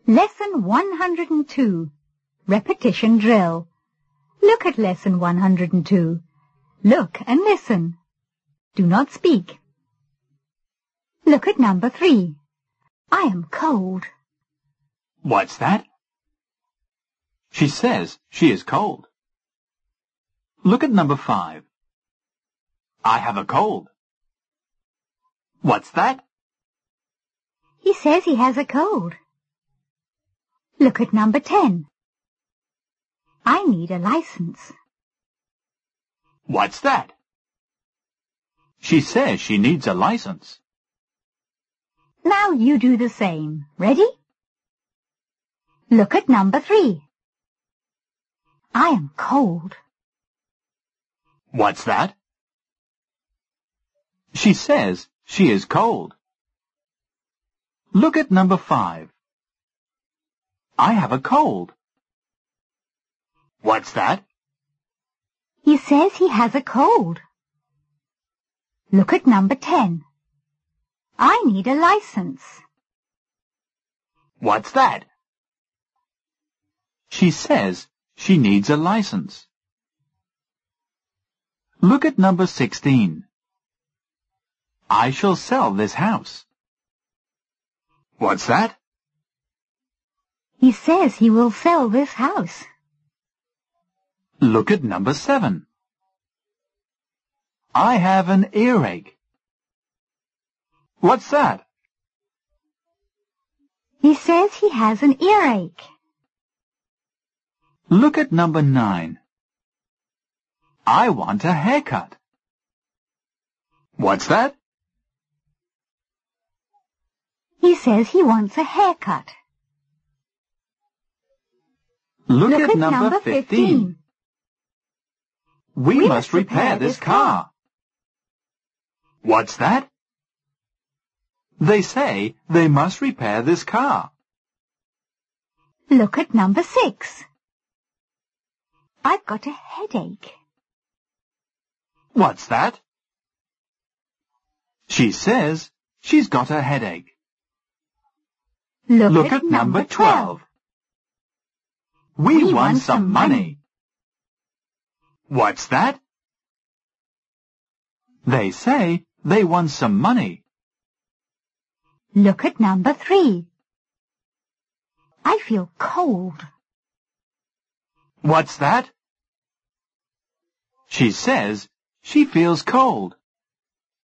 Lesson 102. Repetition drill. Look at lesson 102. Look and listen. Do not speak. Look at number 3. I am cold. What's that? She says she is cold. Look at number 5. I have a cold. What's that? He says he has a cold. Look at number 10. I need a license. What's that? She says she needs a license. Now you do the same. Ready? Look at number 3. I am cold. What's that? She says she is cold. Look at number 5. I have a cold. What's that? He says he has a cold. Look at number 10. I need a license. What's that? She says she needs a license. Look at number 16. I shall sell this house. What's that? He says he will sell this house. Look at number 7. I have an earache. What's that? He says he has an earache. Look at number 9. I want a haircut. What's that? He says he wants a haircut. Look at number 15. We must repair this car. What's that? They say they must repair this car. Look at number 6. I've got a headache. What's that? She says she's got a headache. Look at number 12. We want some money. What's that? They say they want some money. Look at number 3. I feel cold. What's that? She says she feels cold.